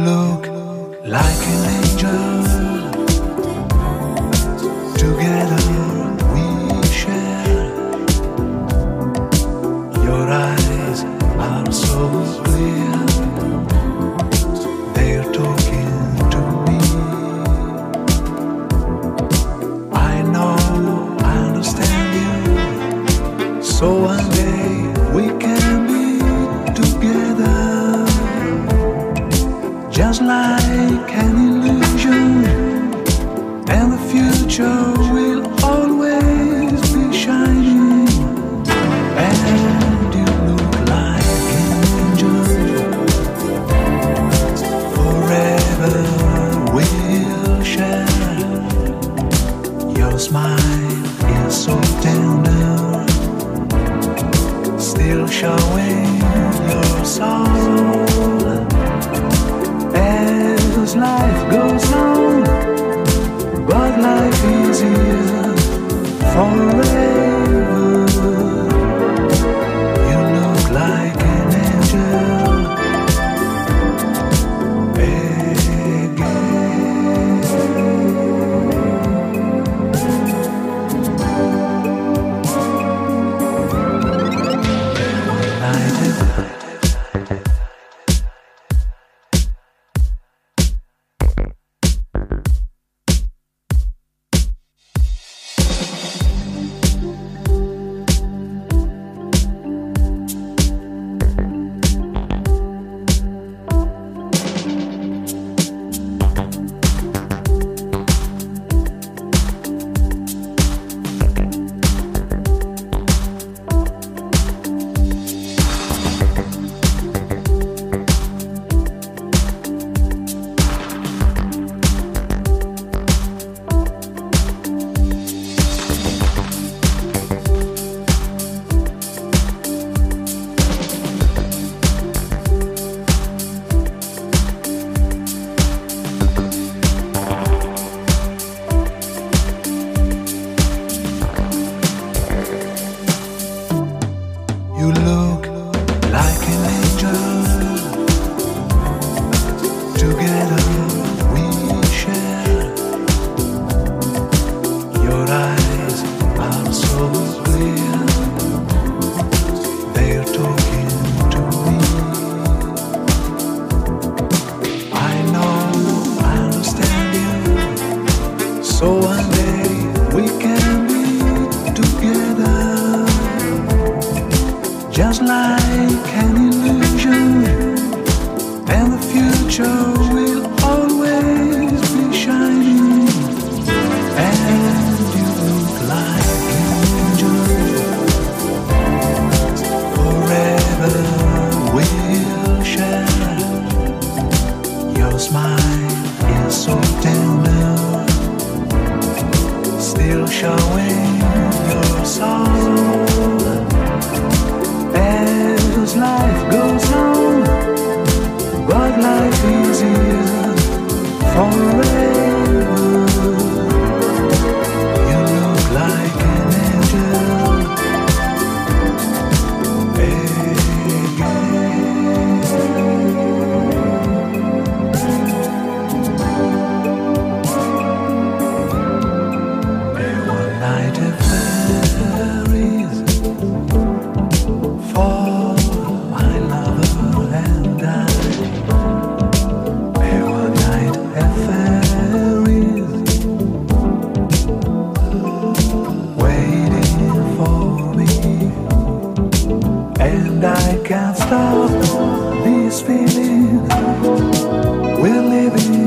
look like an angel. Together we share. Your eyes are so clear. They're talking to me. I know, I understand you. So one day we can be together. Just like an illusion. And the future will always be shining. And you look like an angel. Forever we'll share. Your smile is so tender, still showing your soul. As life goes on, but life is here forever. You look like an angel Can't stop this feeling we're living